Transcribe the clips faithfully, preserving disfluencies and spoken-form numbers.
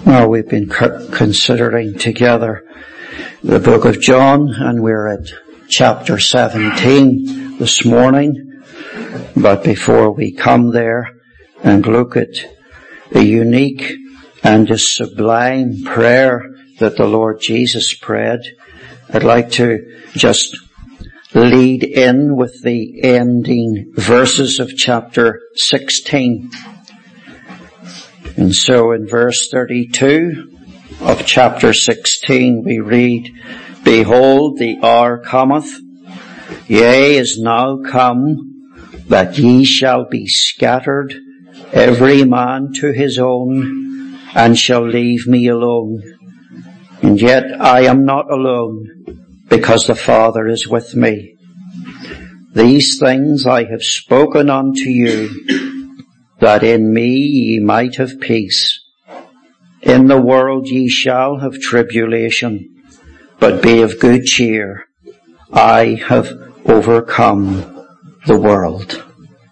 Well, we've been considering together the book of John, and we're at chapter seventeen this morning. But before we come there and look at the unique and the sublime prayer that the Lord Jesus prayed, I'd like to just lead in with the ending verses of chapter sixteen. And so in verse thirty-two of chapter sixteen we read, "Behold, the hour cometh, yea, is now come, that ye shall be scattered, every man to his own, and shall leave me alone. And yet I am not alone, because the Father is with me. These things I have spoken unto you, that in me ye might have peace. In the world ye shall have tribulation, but be of good cheer. I have overcome the world."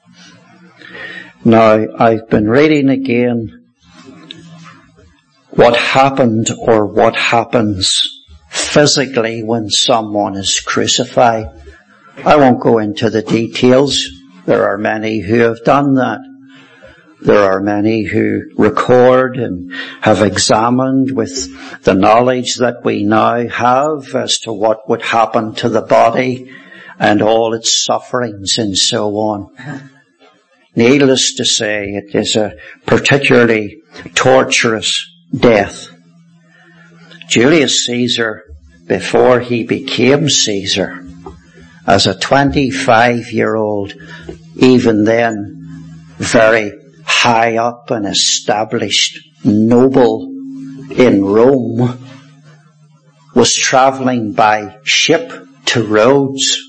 Now, I've been reading again what happened or what happens physically when someone is crucified. I won't go into the details. There are many who have done that. There are many who record and have examined with the knowledge that we now have as to what would happen to the body and all its sufferings and so on. Needless to say, it is a particularly torturous death. Julius Caesar, before he became Caesar, as a twenty-five-year-old, even then very high up and established noble in Rome, was travelling by ship to Rhodes.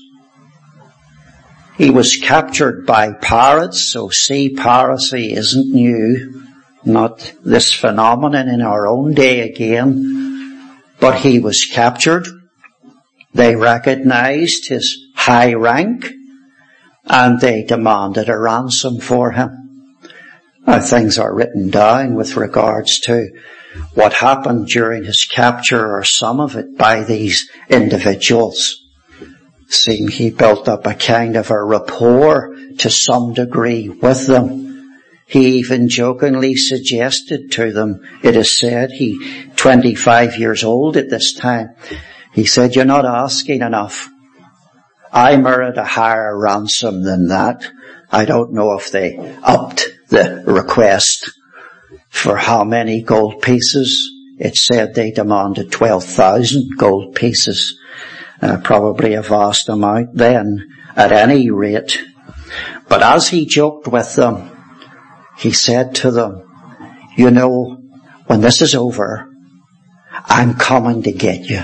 He was captured by pirates, so sea piracy isn't new, not this phenomenon in our own day again, but he was captured. They recognized his high rank, and they demanded a ransom for him. Now, things are written down with regards to what happened during his capture, or some of it, by these individuals. Seem he built up a kind of a rapport to some degree with them. He even jokingly suggested to them, it is said, he, twenty-five years old at this time, he said, "You're not asking enough. I merit a higher ransom than that." I don't know if they upped the request for how many gold pieces. It said they demanded twelve thousand gold pieces. Uh, probably a vast amount then, at any rate. But as he joked with them, he said to them, "You know, when this is over, I'm coming to get you.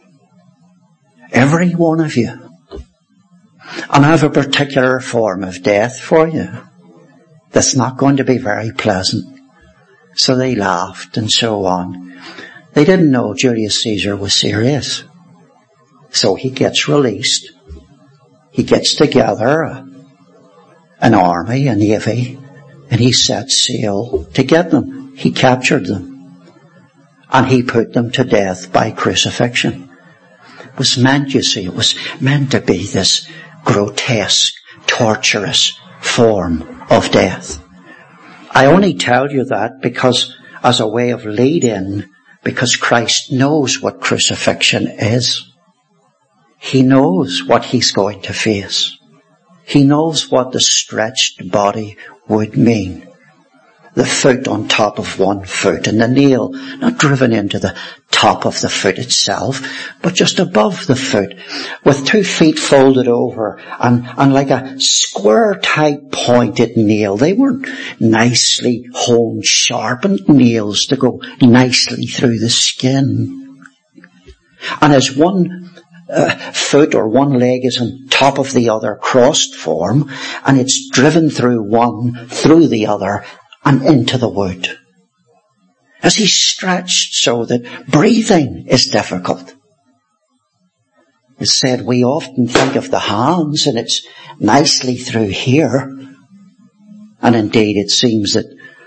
Every one of you. And I have a particular form of death for you that's not going to be very pleasant." So they laughed and so on. They didn't know Julius Caesar was serious. So he gets released. He gets together a, an army, a navy, and he set sail to get them. He captured them. And he put them to death by crucifixion. It was meant, you see, it was meant to be this grotesque, torturous form of death. I only tell you that because, as a way of lead-in, because Christ knows what crucifixion is. He knows what he's going to face. He knows what the stretched body would mean. The foot on top of one foot, and the nail not driven into the top of the foot itself, but just above the foot, with two feet folded over, and, and like a square-type pointed nail. They weren't nicely honed, sharpened nails to go nicely through the skin. And as one uh, foot or one leg is on top of the other, crossed form, and it's driven through one, through the other, and into the wood. As he's stretched so that breathing is difficult. It's said we often think of the hands, and it's nicely through here. And indeed it seems that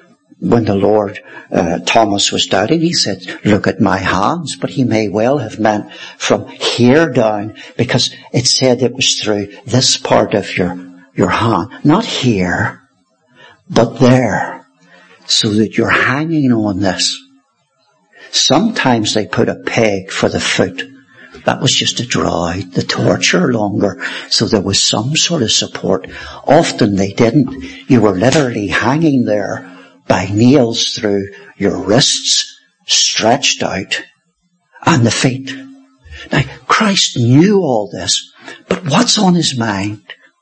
when the Lord, uh, Thomas was doubting, he said, look at my hands, but he may well have meant from here down, because it said it was through this part of your, your hand, not here, but there, so that you're hanging on this. Sometimes they put a peg for the foot. That was just to draw out the torture longer, so there was some sort of support. Often they didn't. You were literally hanging there by nails through your wrists, stretched out, and the feet. Now, Christ knew all this, but what's on his mind?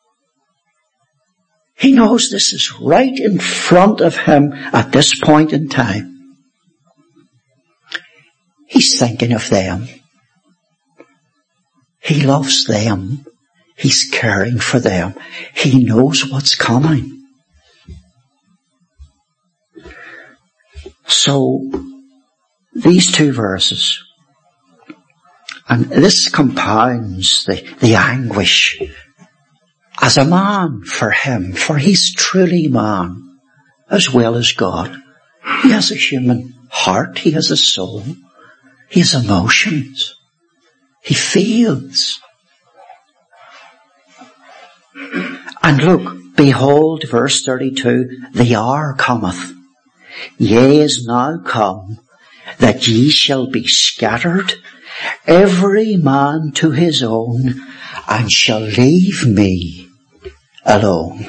He knows this is right in front of him at this point in time. He's thinking of them. He loves them. He's caring for them. He knows what's coming. So, these two verses, and this compounds the, the anguish as a man for him, for he's truly man as well as God. He has a human heart. He has a soul. He has emotions. He feels. And look, behold, verse thirty-two, the hour cometh, yea, is now come, that ye shall be scattered, every man to his own, and shall leave me alone.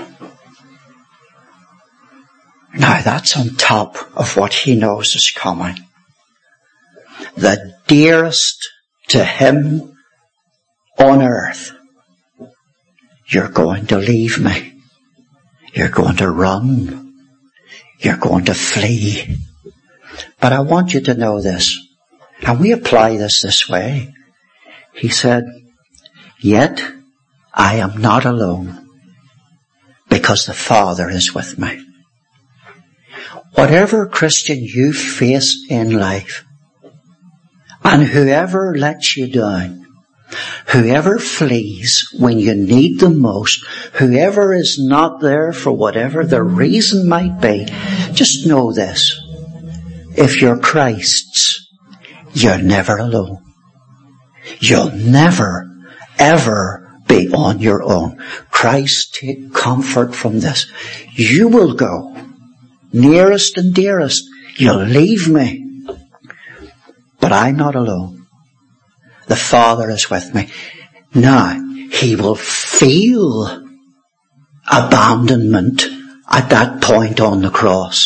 Now that's on top of what he knows is coming. The dearest to him on earth. You're going to leave me. You're going to run. You're going to flee. But I want you to know this, and we apply this this way. He said, yet I am not alone, because the Father is with me. Whatever, Christian, you face in life, and whoever lets you down, whoever flees when you need them most, whoever is not there for whatever the reason might be, just know this. If you're Christ's, you're never alone. You'll never, ever be on your own. Christ, take comfort from this. You will go, nearest and dearest. You'll leave me. But I'm not alone. The Father is with me. Now, he will feel abandonment at that point on the cross.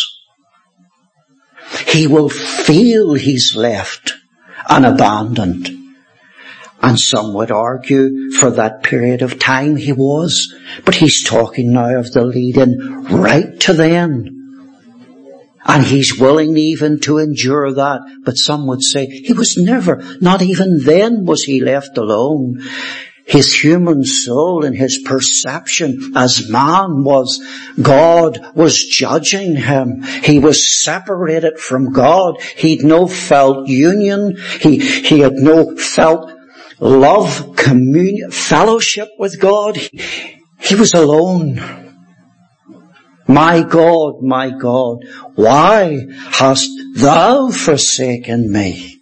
He will feel he's left and abandoned. And some would argue for that period of time he was. But he's talking now of the lead-in right to then. And he's willing even to endure that. But some would say he was never, not even then was he left alone. His human soul and his perception as man was, God was judging him. He was separated from God. He'd no felt union. He, he had no felt love, communion, fellowship with God. He, he was alone. My God, my God, why hast thou forsaken me?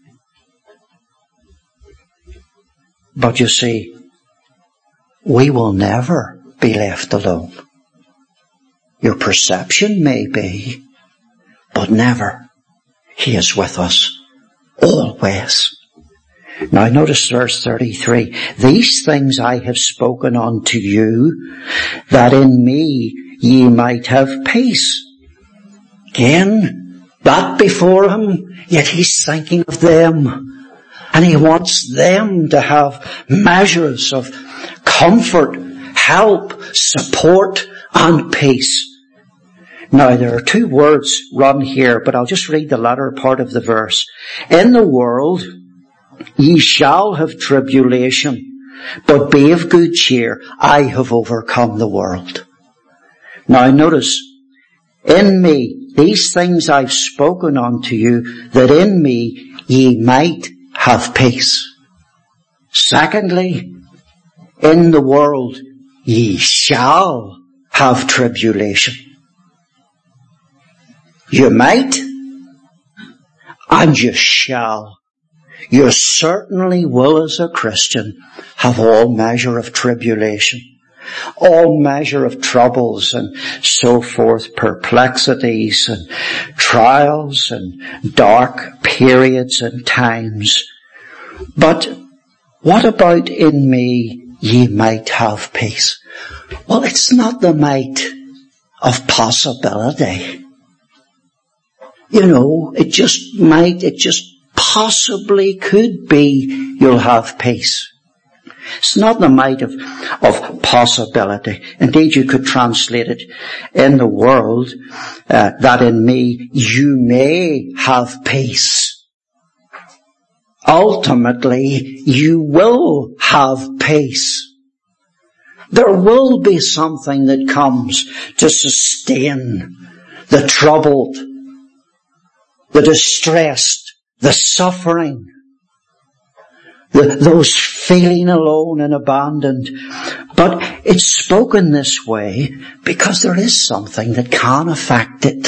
But you see, we will never be left alone. Your perception may be, but never. He is with us always. Now notice verse thirty-three. These things I have spoken unto you, that in me ye might have peace. Again, that before him, yet he's thinking of them. And he wants them to have measures of comfort, help, support, and peace. Now there are two words run here, but I'll just read the latter part of the verse. In the world ye shall have tribulation, but be of good cheer. I have overcome the world. Now notice, in me, these things I've spoken unto you, that in me ye might have peace. Secondly, in the world ye shall have tribulation. You might, and you shall. You certainly will, as a Christian, have all measure of tribulation, all measure of troubles and so forth, perplexities and trials and dark periods and times. But what about in me ye might have peace? Well, it's not the might of possibility. You know, it just might, it just possibly could be you'll have peace. It's not the might of, of possibility. Indeed, you could translate it in the world, uh, that in me you may have peace. Ultimately, you will have peace. There will be something that comes to sustain the troubled, the distressed, the suffering, the, those feeling alone and abandoned. But it's spoken this way because there is something that can affect it.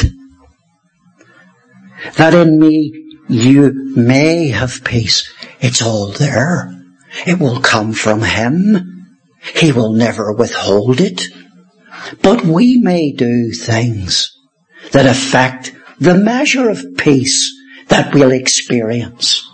That in me you may have peace. It's all there. It will come from Him. He will never withhold it. But we may do things that affect the measure of peace that we'll experience.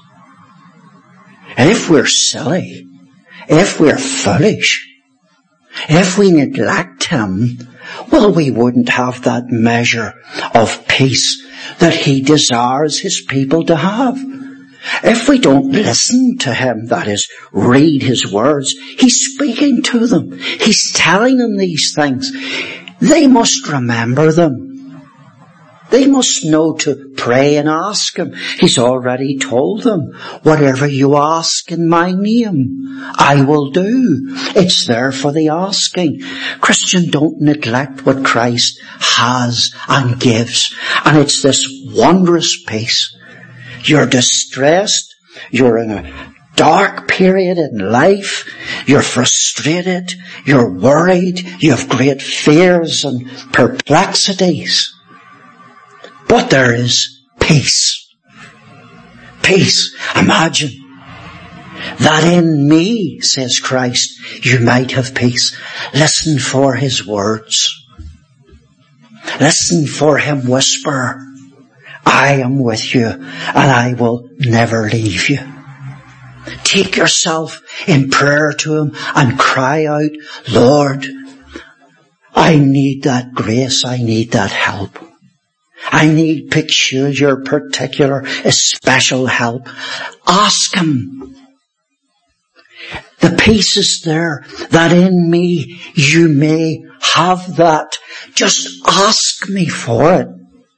And if we're silly, if we're foolish, if we neglect Him, well, we wouldn't have that measure of peace that He desires His people to have. If we don't listen to Him, that is, read His words, He's speaking to them. He's telling them these things. They must remember them. They must know to pray and ask Him. He's already told them, whatever you ask in my name, I will do. It's there for the asking. Christian, don't neglect what Christ has and gives. And it's this wondrous peace. You're distressed. You're in a dark period in life. You're frustrated. You're worried. You have great fears and perplexities. But there is peace. Peace. Imagine that in me, says Christ, you might have peace. Listen for His words. Listen for Him whisper, I am with you and I will never leave you. Take yourself in prayer to Him and cry out, Lord, I need that grace. I need that help. I need peculiar, particular, special help. Ask Him. The peace is there, that in me you may have that. Just ask me for it.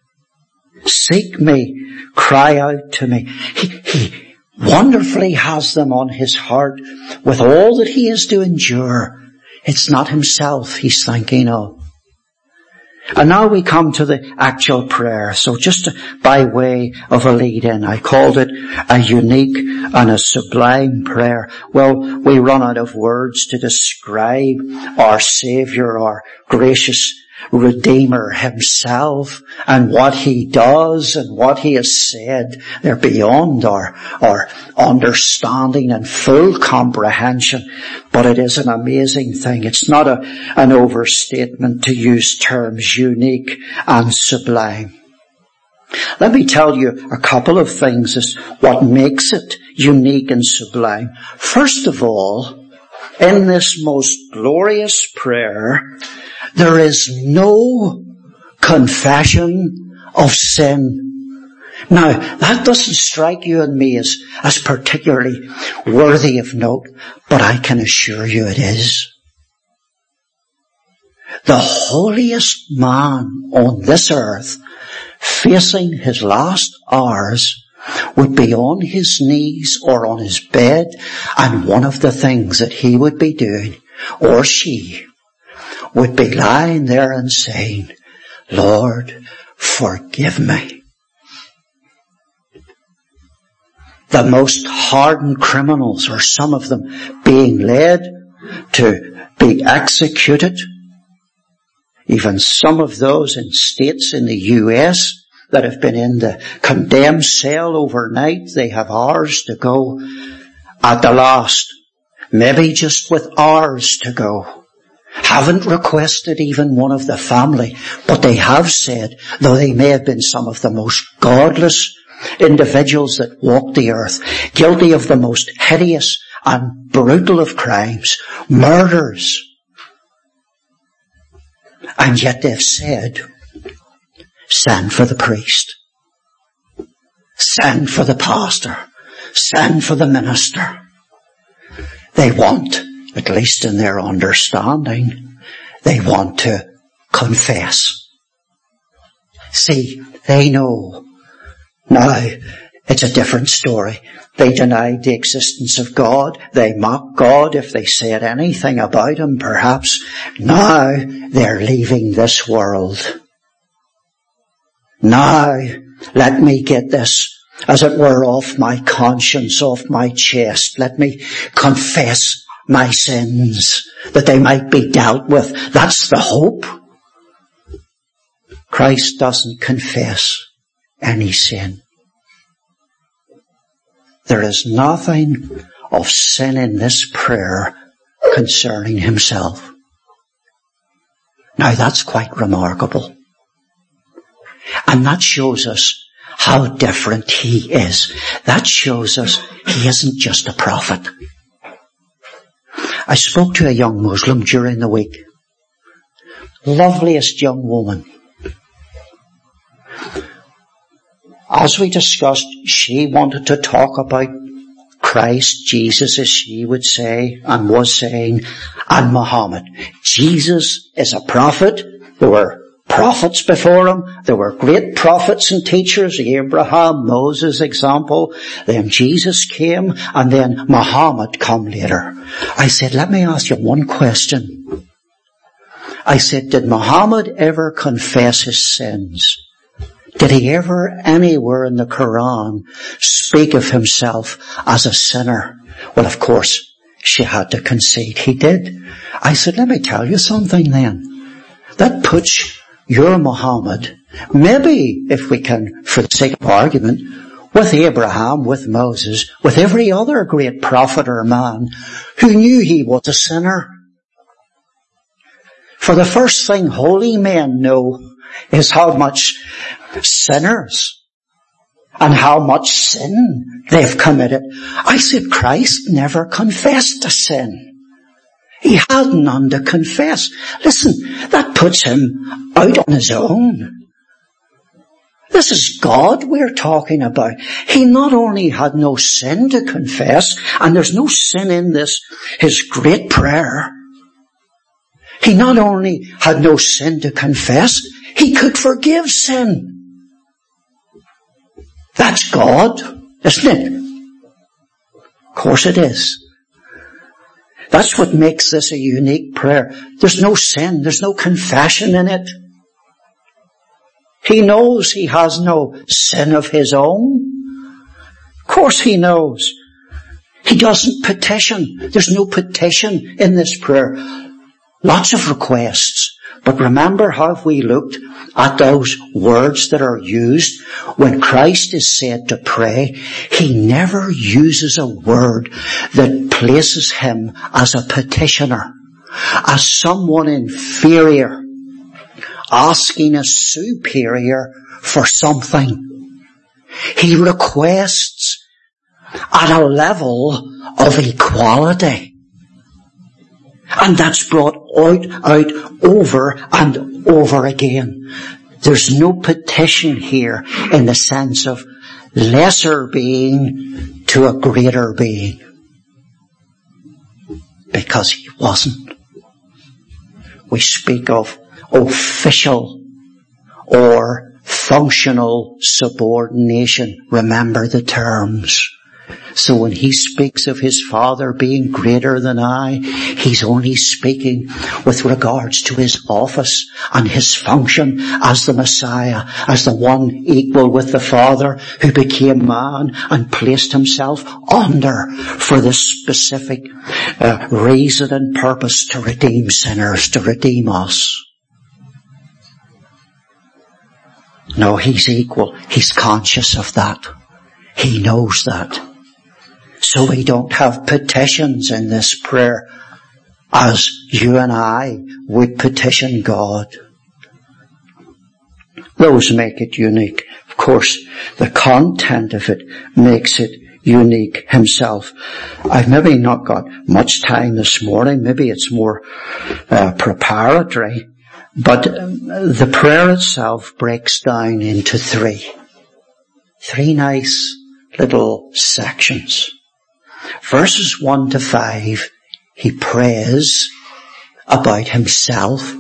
Seek me. Cry out to me. He, he wonderfully has them on His heart with all that He is to endure. It's not Himself He's thinking of. And now we come to the actual prayer. So just by way of a lead-in, I called it a unique and a sublime prayer. Well, we run out of words to describe our Saviour, our gracious Redeemer Himself, and what He does and what He has said. They're beyond our, our understanding and full comprehension. But it is an amazing thing. It's not a, an overstatement to use terms unique and sublime. Let me tell you a couple of things as what makes it unique and sublime. First of all, in this most glorious prayer, there is no confession of sin. Now, that doesn't strike you and me as, as particularly worthy of note, but I can assure you it is. The holiest man on this earth, facing his last hours, would be on his knees or on his bed, and one of the things that he would be doing, or she, would be lying there and saying, Lord, forgive me. The most hardened criminals, or some of them, being led to be executed. Even some of those in states in the U S that have been in the condemned cell overnight. They have hours to go at the last. Maybe just with hours to go. Haven't requested even one of the family, but they have said, though they may have been some of the most godless individuals that walk the earth, guilty of the most hideous and brutal of crimes, murders, and yet they've said, send for the priest, send for the pastor, send for the minister. They want, at least in their understanding, they want to confess. See, they know. Now, it's a different story. They denied the existence of God. They mocked God if they said anything about Him, perhaps. Now, they're leaving this world. Now, let me get this, as it were, off my conscience, off my chest. Let me confess my sins, that they might be dealt with. That's the hope. Christ doesn't confess any sin. There is nothing of sin in this prayer concerning Himself. Now that's quite remarkable. And that shows us how different He is. That shows us He isn't just a prophet. I spoke to a young Muslim during the week. Loveliest young woman. As we discussed, she wanted to talk about Christ, Jesus, as she would say and was saying, and Muhammad. Jesus is a prophet. There were prophets before Him. There were great prophets and teachers, Abraham, Moses example. Then Jesus came, and then Muhammad come later. I said, let me ask you one question. I said, did Muhammad ever confess his sins? Did he ever anywhere in the Quran speak of himself as a sinner? Well, of course, she had to concede he did. I said, let me tell you something then. That puts your Muhammad, maybe if we can, for the sake of argument, with Abraham, with Moses, with every other great prophet or man who knew he was a sinner. For the first thing holy men know is how much sinners and how much sin they've committed. I said, Christ never confessed a sin. He had none to confess. Listen, that puts Him out on His own. This is God we're talking about. He not only had no sin to confess, and there's no sin in this, His great prayer. He not only had no sin to confess, He could forgive sin. That's God, isn't it? Of course it is. That's what makes this a unique prayer. There's no sin, there's no confession in it. He knows he has no sin of his own. Of course He knows. He doesn't petition. There's no petition in this prayer. Lots of requests. But remember how we looked at those words that are used when Christ is said to pray. He never uses a word that places Him as a petitioner, as someone inferior, asking a superior for something. He requests at a level of equality. And that's brought out, out over and over again. There's no petition here in the sense of lesser being to a greater being. Because He wasn't. We speak of official or functional subordination. Remember the terms. So when He speaks of His Father being greater than I, He's only speaking with regards to His office and His function as the Messiah, as the one equal with the Father who became man and placed Himself under for this specific uh, reason and purpose to redeem sinners, to redeem us. No, he's equal. He's conscious of that. He knows that. So we don't have petitions in this prayer as you and I would petition God. Those make it unique. Of course, the content of it makes it unique himself. I've maybe not got much time this morning. Maybe it's more uh, preparatory. But um, the prayer itself breaks down into three. Three nice little sections. Verses one to five, he prays about himself.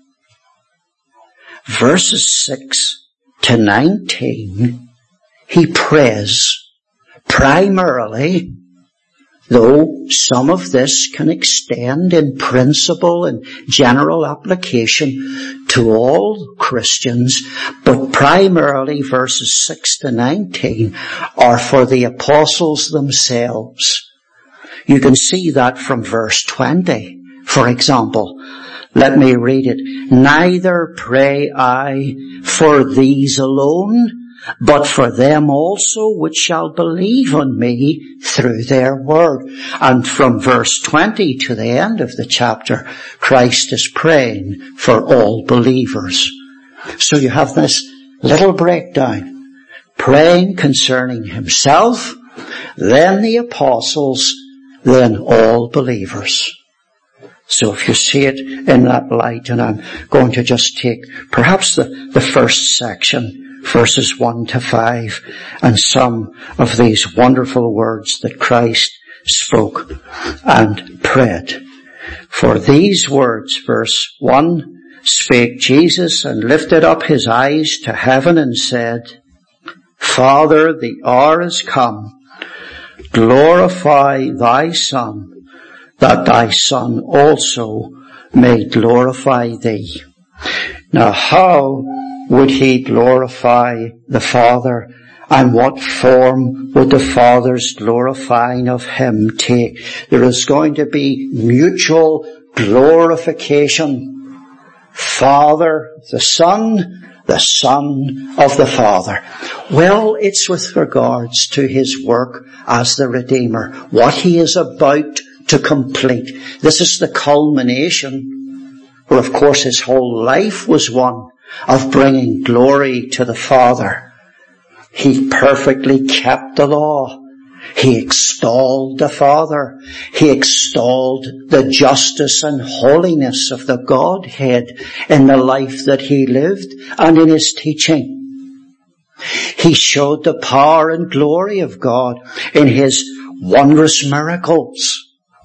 Verses six to nineteen, he prays primarily, though some of this can extend in principle and general application to all Christians, but primarily verses six to nineteen are for the apostles themselves. You can see that from verse twenty, for example. Let me read it. Neither pray I for these alone, but for them also which shall believe on me through their word. And from verse twenty to the end of the chapter, Christ is praying for all believers. So you have this little breakdown. Praying concerning himself, then the apostles, then all believers. So if you see it in that light, and I'm going to just take perhaps the, the first section, verses one to five, and some of these wonderful words that Christ spoke and prayed. For these words, verse one, spake Jesus and lifted up his eyes to heaven and said, Father, the hour is come. Glorify thy Son, that thy Son also may glorify thee. Now how would he glorify the Father, and what form would the Father's glorifying of him take? There is going to be mutual glorification. Father, the Son, the Son of the Father. Well, it's with regards to his work as the Redeemer, what he is about to complete. This is the culmination, where of course his whole life was one of bringing glory to the Father. He perfectly kept the law. He extolled the Father. He extolled the justice and holiness of the Godhead in the life that he lived and in his teaching. He showed the power and glory of God in his wondrous miracles.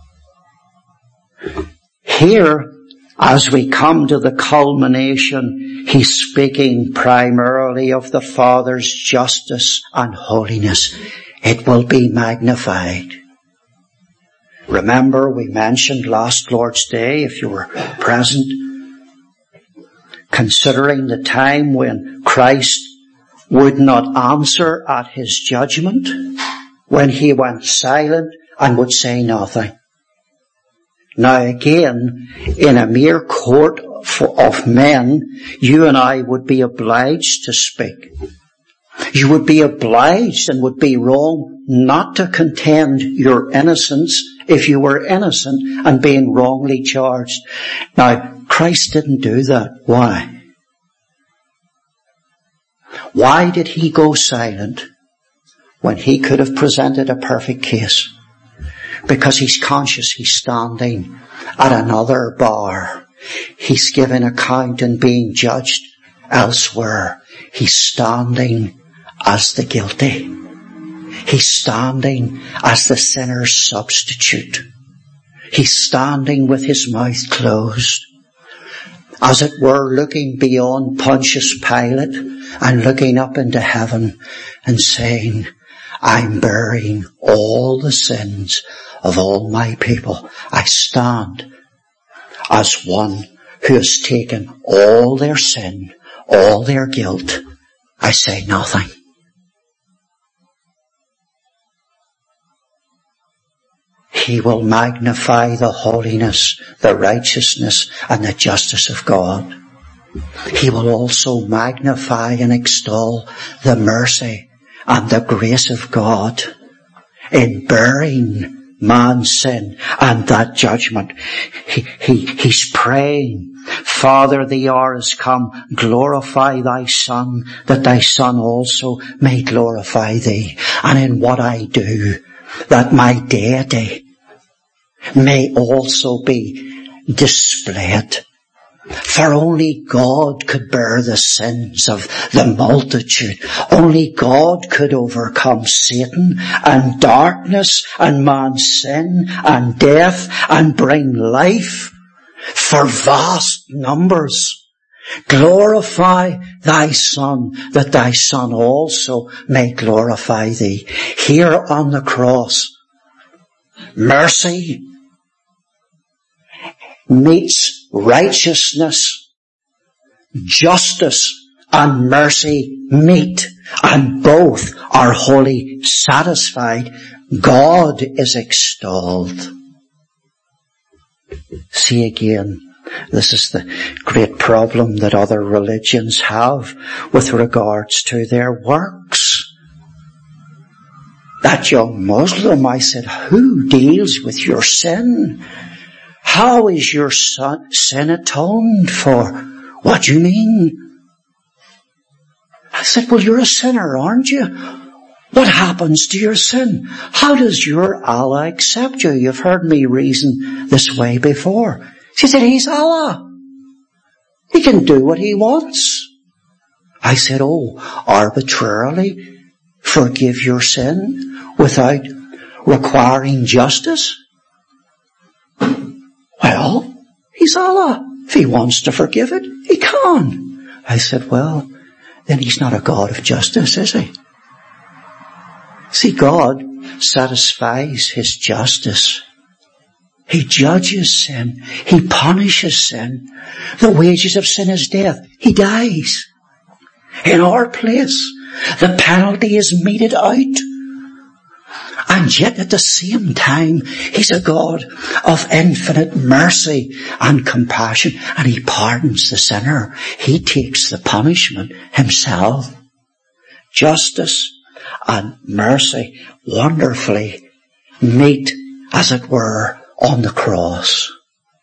Here, as we come to the culmination, he's speaking primarily of the Father's justice and holiness. It will be magnified. Remember, we mentioned last Lord's Day, if you were present, considering the time when Christ would not answer at his judgment, when he went silent and would say nothing. Now again, in a mere court of men, you and I would be obliged to speak. You would be obliged and would be wrong not to contend your innocence if you were innocent and being wrongly charged. Now, Christ didn't do that. Why? Why did he go silent when he could have presented a perfect case? Because he's conscious he's standing at another bar. He's giving account and being judged elsewhere. He's standing as the guilty. He's standing as the sinner's substitute. He's standing with his mouth closed, as it were looking beyond Pontius Pilate and looking up into heaven and saying, I'm bearing all the sins of all my people. I stand as one who has taken all their sin, all their guilt. I say nothing. He will magnify the holiness, the righteousness, and the justice of God. He will also magnify and extol the mercy and the grace of God in bearing man's sin and that judgment. He, he, he's praying, Father, the hour has come, glorify thy Son, that thy Son also may glorify thee. And in what I do, that my deity may also be displayed. For only God could bear the sins of the multitude. Only God could overcome Satan and darkness and man's sin and death and bring life for vast numbers. Glorify thy Son, that thy Son also may glorify thee. Here on the cross, mercy meets righteousness. Justice and mercy meet, and both are wholly satisfied. God is extolled. See again, this is the great problem that other religions have with regards to their works. That young Muslim, I said, who deals with your sin? How is your sin atoned for? What do you mean? I said, well, you're a sinner, aren't you? What happens to your sin? How does your Allah accept you? You've heard me reason this way before. She said, He's Allah. He can do what He wants. I said, oh, arbitrarily forgive your sin without requiring justice? Well, He's Allah. If He wants to forgive it, He can. I said, well, then He's not a God of justice, is He? See, God satisfies His justice. He judges sin. He punishes sin. The wages of sin is death. He dies. In our place, the penalty is meted out. And yet at the same time, He's a God of infinite mercy and compassion, and He pardons the sinner. He takes the punishment Himself. Justice and mercy wonderfully meet, as it were, on the cross.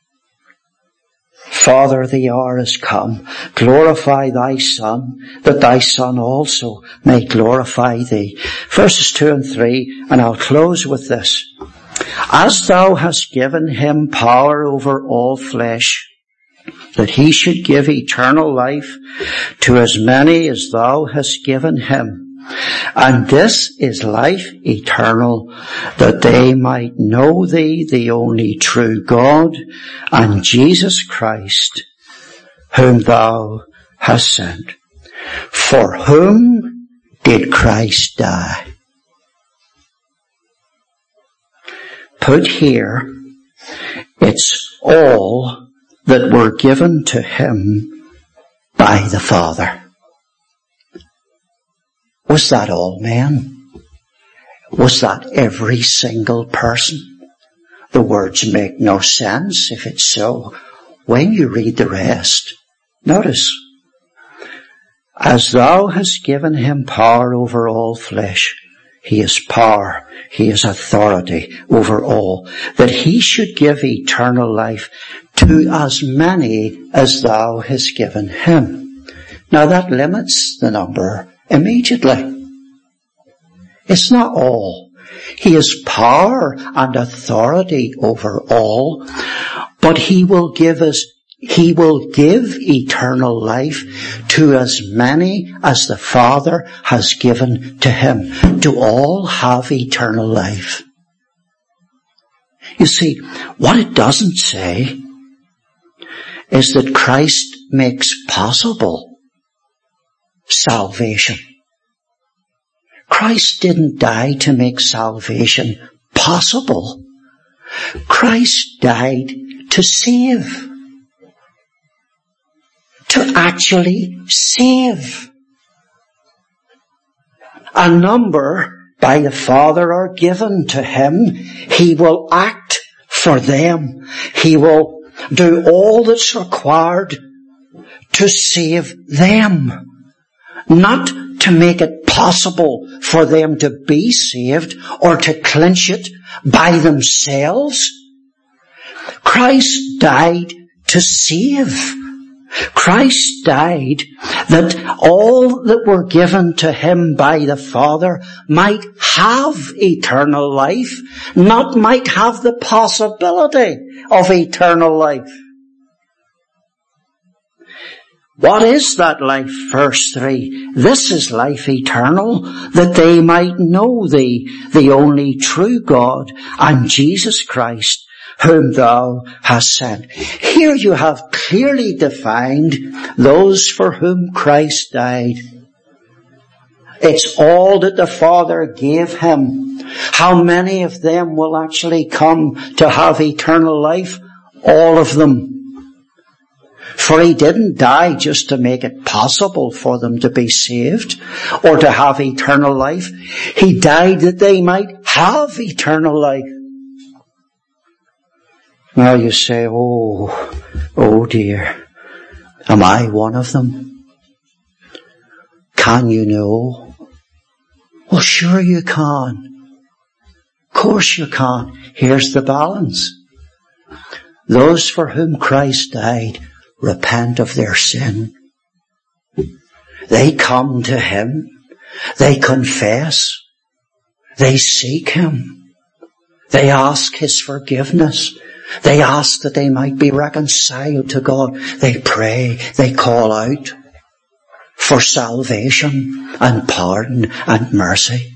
Father, the hour is come. Glorify thy Son, that thy Son also may glorify thee. Verses two and three, and I'll close with this. As thou hast given him power over all flesh, that he should give eternal life to as many as thou hast given him. And this is life eternal, that they might know thee, the only true God, and Jesus Christ, whom thou hast sent. For whom did Christ die? Put here, it's all that were given to Him by the Father. Was that all men? Was that every single person? The words make no sense if it's so. When you read the rest, notice, as thou hast given him power over all flesh, he has power, he has authority over all, that he should give eternal life to as many as thou hast given him. Now that limits the number immediately. It's not all. He has power and authority over all, but he will give us, he will give eternal life to as many as the Father has given to him. Do all have eternal life? You see, what it doesn't say is that Christ makes possible salvation. Christ didn't die to make salvation possible. Christ died to save. To actually save. A number by the Father are given to Him. He will act for them. He will do all that's required to save them, not to make it possible for them to be saved or to clinch it by themselves. Christ died to save. Christ died that all that were given to him by the Father might have eternal life, not might have the possibility of eternal life. What is that life? Verse three. This is life eternal, that they might know thee, the only true God, and Jesus Christ, whom thou hast sent. Here you have clearly defined those for whom Christ died. It's all that the Father gave him. How many of them will actually come to have eternal life? All of them. For he didn't die just to make it possible for them to be saved or to have eternal life. He died that they might have eternal life. Now you say, oh, oh dear, am I one of them? Can you know? Well, sure you can. Of course you can. Here's the balance. Those for whom Christ died repent of their sin. They come to him. They confess. They seek him. They ask his forgiveness. They ask that they might be reconciled to God. They pray. They call out for salvation and pardon and mercy.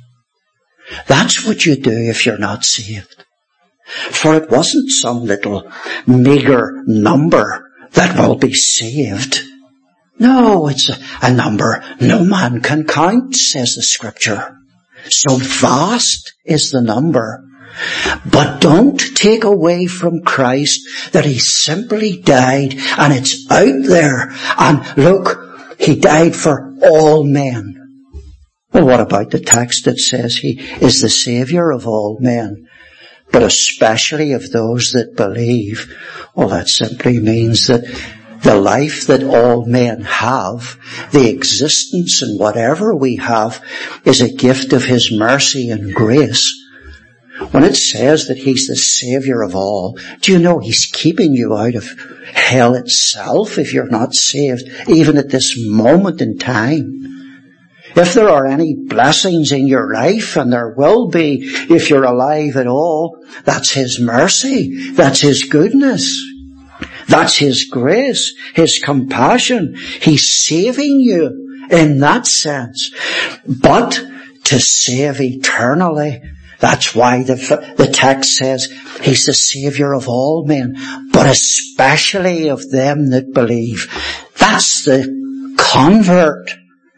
That's what you do if you're not saved. For it wasn't some little meager number that will be saved. No, it's a, a number no man can count, says the Scripture. So vast is the number. But don't take away from Christ that he simply died and it's out there. And look, he died for all men. Well, what about the text that says he is the Saviour of all men, but especially of those that believe? Well, that simply means that the life that all men have, the existence and whatever we have, is a gift of his mercy and grace. When it says that he's the Saviour of all, do you know he's keeping you out of hell itself if you're not saved, even at this moment in time? If there are any blessings in your life, and there will be if you're alive at all, that's his mercy, that's his goodness, that's his grace, his compassion. He's saving you in that sense. But to save eternally, that's why the, the text says he's the Saviour of all men, but especially of them that believe. That's the convert.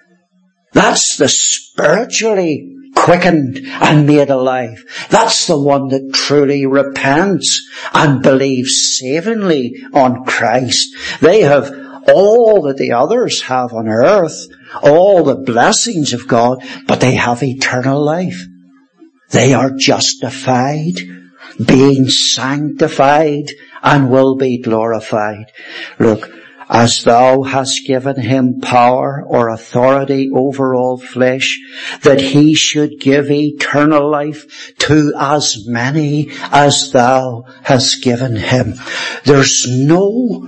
That's the spiritually quickened and made alive. That's the one that truly repents and believes savingly on Christ. They have all that the others have on earth, all the blessings of God, but they have eternal life. They are justified, being sanctified, and will be glorified. Look, as thou hast given him power or authority over all flesh, that he should give eternal life to as many as thou hast given him. There's no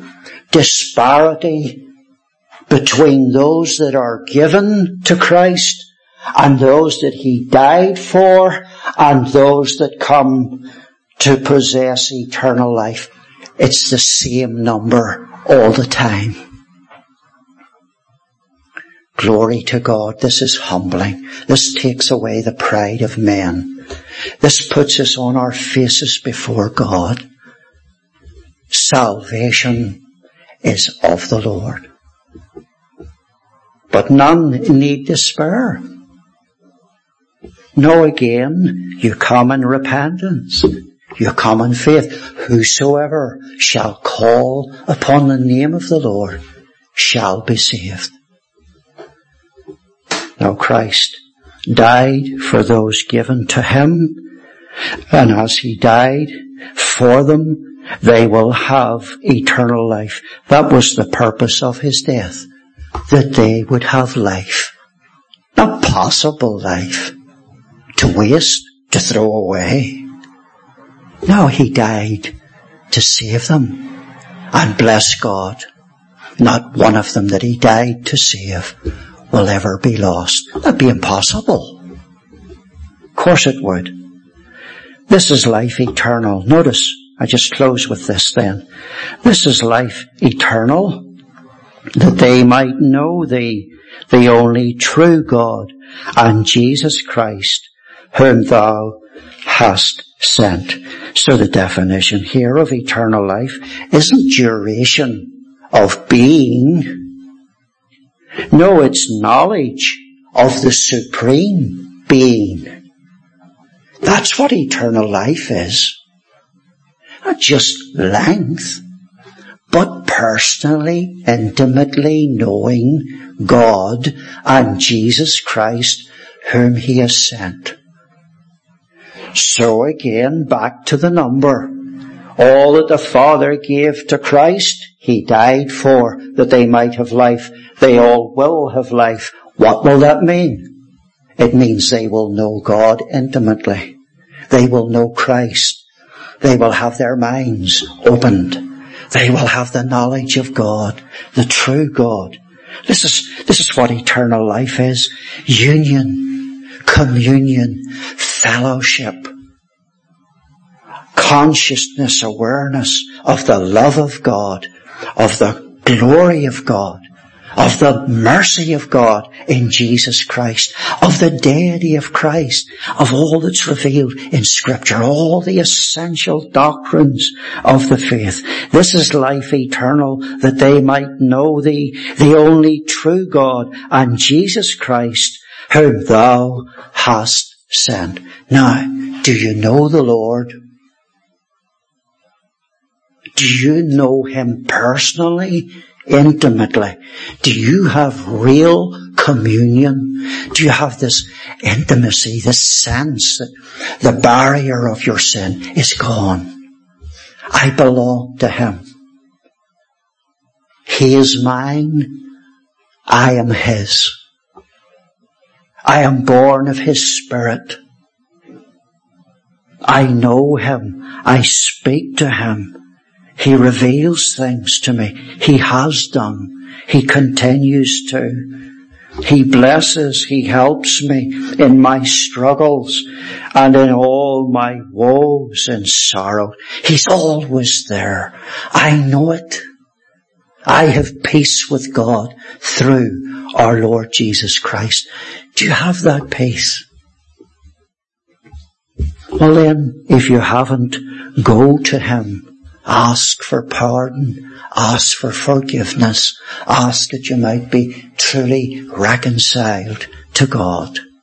disparity between those that are given to Christ and those that he died for, and those that come to possess eternal life. It's the same number all the time. Glory to God. This is humbling. This takes away the pride of men. This puts us on our faces before God. Salvation is of the Lord. But none need despair. No, again, you come in repentance. You come in faith. Whosoever shall call upon the name of the Lord shall be saved. Now Christ died for those given to him, and as he died for them, they will have eternal life. That was the purpose of his death, that they would have life. Not possible life, to waste, to throw away. No, he died to save them. And bless God, not one of them that he died to save will ever be lost. That'd be impossible. Of course it would. This is life eternal. Notice, I just close with this then. This is life eternal, that they might know thee, the only true God, and Jesus Christ, whom thou hast sent. So the definition here of eternal life isn't duration of being. No, it's knowledge of the supreme being. That's what eternal life is. Not just length, but personally, intimately knowing God and Jesus Christ, whom he has sent. So again, back to the number. All that the Father gave to Christ, he died for, that they might have life. They all will have life. What will that mean? It means they will know God intimately. They will know Christ. They will have their minds opened. They will have the knowledge of God, the true God. This is, this is what eternal life is. Union, communion, fellowship, consciousness, awareness of the love of God, of the glory of God, of the mercy of God in Jesus Christ, of the deity of Christ, of all that's revealed in Scripture, all the essential doctrines of the faith. This is life eternal, that they might know thee, the only true God, and Jesus Christ, whom thou hast sent. Now, do you know the Lord? Do you know him personally? Intimately? Do you have real communion? Do you have this intimacy, this sense that the barrier of your sin is gone? I belong to him. He is mine. I am his. I am born of his Spirit. I know him. I speak to him. He reveals things to me. He has done. He continues to. He blesses. He helps me in my struggles and in all my woes and sorrow. He's always there. I know it. I have peace with God through our Lord Jesus Christ. Do you have that peace? Well then, if you haven't, go to him. Ask for pardon. Ask for forgiveness. Ask that you might be truly reconciled to God.